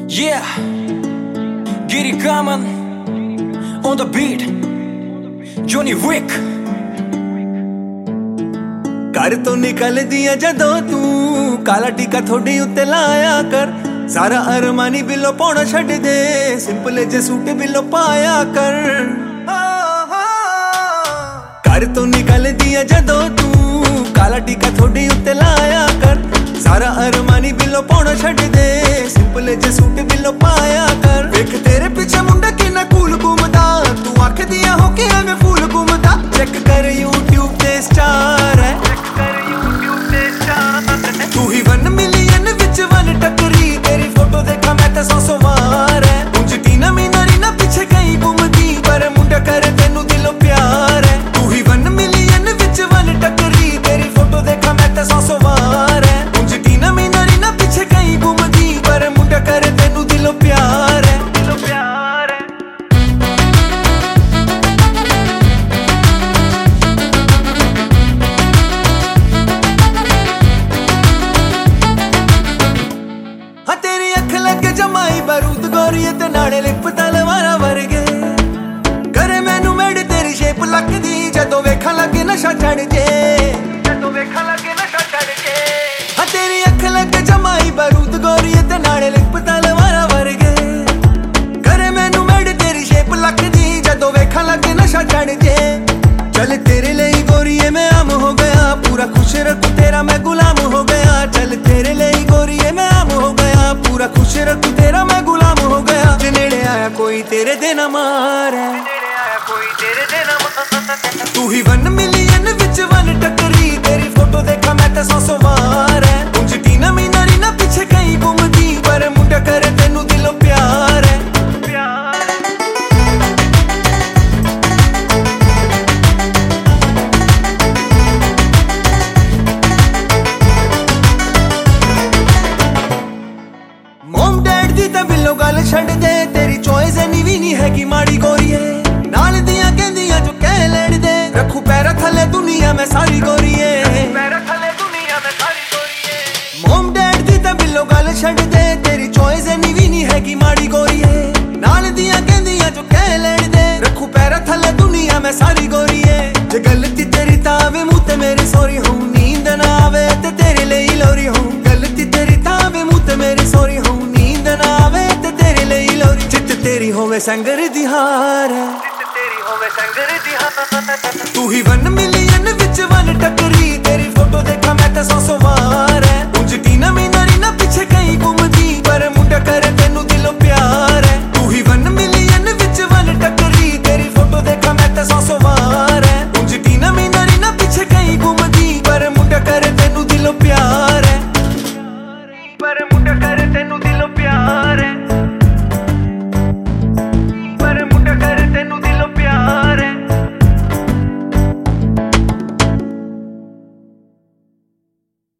Yeah, Giri Kaman on the beat, Johnny Wick। घर तो निकल दिया जदों तू काला टीका थोड़ी उत्ते लाया कर। सारा अरमानी बिलो पौना छड़ दे, सिंपल जे सूट बिलो पाया कर। घर तो निकल दिया जदों तू काला टीका थोड़ी उत्ते लाया कर। सारा अरमानी बिलो पौना छड़ दे, सिंपल जे सूट बिलो पाया कर। देख तेरे पीछे मुंडा किन्ना कूल घूमदा, तू आख दिया हो के हमें फूल घूमदा। चेक कर यूट्यूब ते स्टार है, तू ही 1 मिलियन विच 1 टकरी। तेरी फोटो देखा मैं तो 100 वार है। उंज टीना मीना रीना पीछे कहीं घूमदी, पर मुंडा करे तेनू दिलों प्यार है। तू ही 1 मिलियन विच 1 टकरी। तेरी फोटो देखा मैं तो 100 वार है। उंज टीना मीना रीना पीछे कहीं घूमदी, पर मुंडा करे तेनू दिलों प्यार है। दिलों प्यार है। हाँ तेरी अख लगे जमाई बारूद गोरीए ते नाड़े लिप तलवारा वर्गे। करे मैनू मेड़ तेरी शेप लगदी, जदों वेखा लगे नशा चढ़ जे। जदों वेखा लगे नशा चढ़ जे। हाँ तेरी अख लगे जमाई बारूद गोरीए ते नाड़े लिप तलवारा वर्गे। करे मैनू मेड़ तेरी शेप लगदी, जदों वेखा लगे नशा चढ़ जे। चल तेरे लिए गोरीए मैं आम हो गया, पूरा खुश रखूं तेरा मैं गुलाम हो गया। चल तेरे लिए गोरीए मैं आम हो गया, पूरा खुश रखूं तेरा मैं गुलाम हो गया। जे नेड़े आया कोई तेरे दे ना मार है, नेड़े आया कोई तेरे दे ना मार। तू ही 1 मिलियन विच 1 टकरी। तेरी फोटो देखा मैं तो 100 वार है। उंज टीना मीना रीना पीछे कहीं घूमदी, पर मुंडा करे तेनू दिलों प्यार है। प्यार है। तू ही 1 मिलियन विच 1 टकरी। तेरी फोटो देखा मैं तो 100 वार है। उंज टीना मीना रीना पीछे कहीं घूमदी, पर मुंडा करे तेनू दिलों प्यार है। मोम डैड दी तां बिल्लो गल छड्ड दे, तेरी चॉइस इन्नी भी नहीं है कि माड़ी गोरीए। नाल दियां कहंदियां जो कह लैण दे, रखू पैरां थल्ले दुनिया मैं सारी गोरीए। पैरां थल्ले दुनिया मैं सारी गोरीए। मोम डैड दी तां बिल्लो गल छड्ड दे, तेरी चॉइस इन्नी भी नहीं है कि माड़ी गोरीए। नाल दियां कहंदियां जो कह लैण दे, रखू पैरां थल्ले दुनिया मैं सारी गोरीए। जे गलती तेरी तां आवे मूंह ते मेरे सॉरी हूं, नींद ना आवे ते तेरे लिए लोरी हूं। गलती तेरी तां आवे मूंह ते मेरे सॉरी हूं, नींद ना आवे ते तेरे लिए लोरी। जित तेरी होवे संगर दी हार है, जित तेरी होवे संगर दी हार। तू ही 1 मिलियन विच 1 टकरी। तेरी फोटो देखा मैं तो 100 वार है। उंज टीना मीना रीना पीछे कहीं घूम